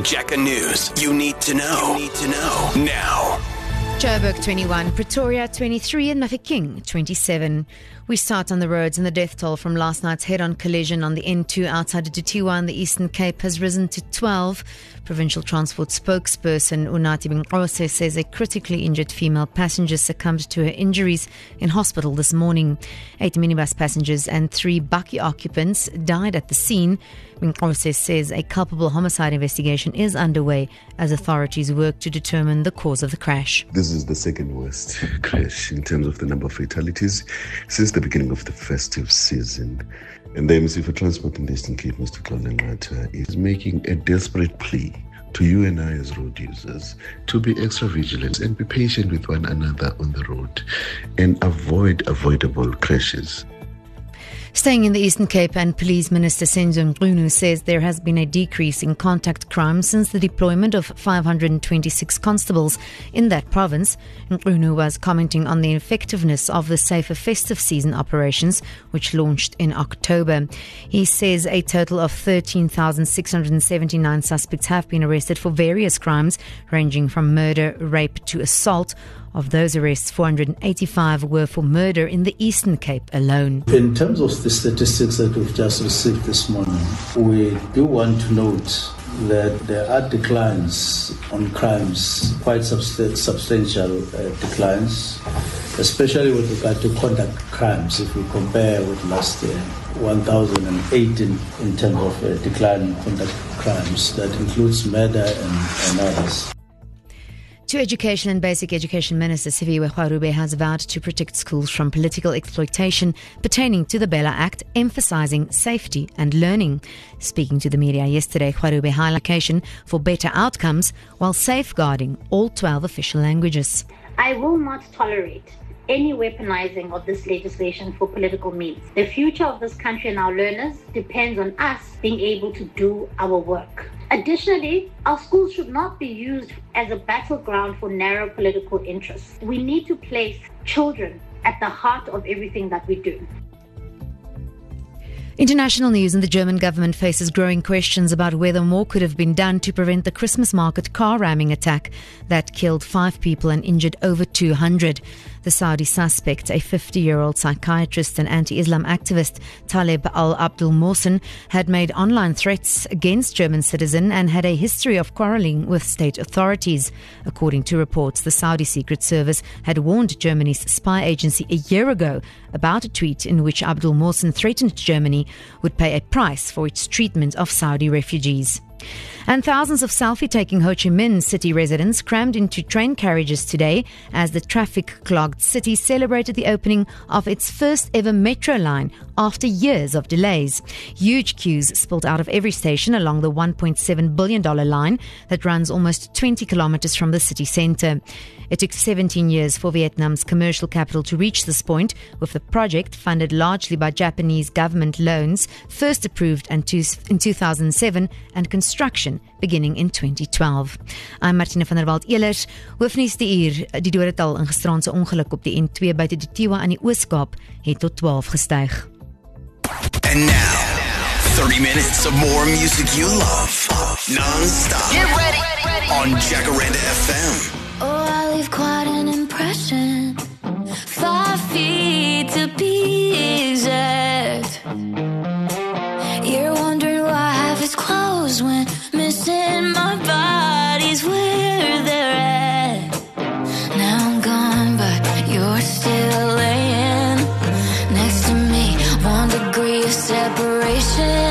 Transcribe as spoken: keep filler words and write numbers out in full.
Jacker News. You need to know. You need to know now. Joburg twenty-one, Pretoria twenty-three and Mafeking twenty-seven. We start on the roads, and the death toll from last night's head-on collision on the N two outside of Dutiwa in the Eastern Cape has risen to twelve. Provincial Transport spokesperson Unati Bingqose says a critically injured female passenger succumbed to her injuries in hospital this morning. Eight minibus passengers and three bakkie occupants died at the scene. Bingqose says a culpable homicide investigation is underway as authorities work to determine the cause of the crash. This is the second worst crash in terms of the number of fatalities since the beginning of the festive season. And the M C for Transport in the Eastern Cape, Mister Claude Ngata, is making a desperate plea to you and I as road users to be extra vigilant and be patient with one another on the road and avoid avoidable crashes. Staying in the Eastern Cape, and Police Minister Senzo Mchunu says there has been a decrease in contact crime since the deployment of five hundred twenty-six constables in that province. Mchunu was commenting on the effectiveness of the Safer Festive Season operations, which launched in October. He says a total of thirteen thousand six hundred seventy-nine suspects have been arrested for various crimes, ranging from murder, rape to assault. Of those arrests, four hundred eighty-five were for murder in the Eastern Cape alone. In terms of the statistics that we've just received this morning, we do want to note that there are declines on crimes, quite subst- substantial uh, declines, especially with regard to conduct crimes. If we compare with last year, one thousand eighteen in terms of uh, decline in conduct crimes, that includes murder and, and others. To Education and Basic Education Minister Siviwe Gwarube has vowed to protect schools from political exploitation pertaining to the Bella Act, emphasizing safety and learning. Speaking to the media yesterday, Gwarube highlighted for better outcomes while safeguarding all twelve official languages. I will not tolerate any weaponizing of this legislation for political means. The future of this country and our learners depends on us being able to do our work. Additionally, our schools should not be used as a battleground for narrow political interests. We need to place children at the heart of everything that we do. International news, and the German government faces growing questions about whether more could have been done to prevent the Christmas market car ramming attack that killed five people and injured over two hundred. The Saudi suspect, a fifty-year-old psychiatrist and anti-Islam activist, Taleb al-Abdul Mohsen, had made online threats against German citizens and had a history of quarrelling with state authorities. According to reports, the Saudi Secret Service had warned Germany's spy agency a year ago about a tweet in which Abdul Mohsen threatened Germany would pay a price for its treatment of Saudi refugees. And thousands of selfie-taking Ho Chi Minh City residents crammed into train carriages today as the traffic-clogged city celebrated the opening of its first-ever metro line after years of delays. Huge queues spilled out of every station along the one point seven billion dollars line that runs almost twenty kilometers from the city centre. It took seventeen years for Vietnam's commercial capital to reach this point, with the project, funded largely by Japanese government loans, first approved in two thousand seven and construction beginning in twenty twelve. I'm Martina van der Walt-Elers. Hoofnuus die uur, die dodetal in gisteraand se ongeluk op die N twee buite Dutiwa aan die Oos-Kaap het tot twaalf gestyg. And now, thirty minutes of more music you love, non-stop. Get ready, ready. On Jacaranda F M. Oh, I leave quite an impression. Five feet to be exact. You're wondering why half is closed when missing my body's where they're at. Now I'm gone, but you're still laying next to me. One degree of separation.